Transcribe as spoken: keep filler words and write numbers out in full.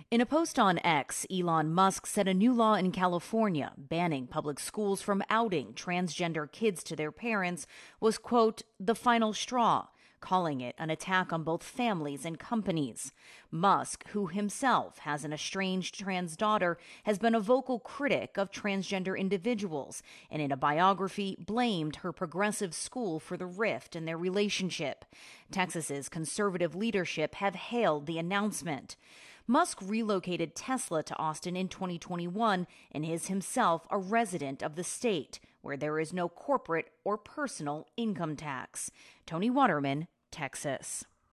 In a post on X, Elon Musk said a new law in California banning public schools from outing transgender kids to their parents was, quote, the final straw, calling it an attack on both families and companies. Musk, who himself has an estranged trans daughter, has been a vocal critic of transgender individuals and in a biography blamed her progressive school for the rift in their relationship. Texas's conservative leadership have hailed the announcement. Musk relocated Tesla to Austin in twenty twenty-one and is himself a resident of the state, where there is no corporate or personal income tax. Tony Waterman, Texas.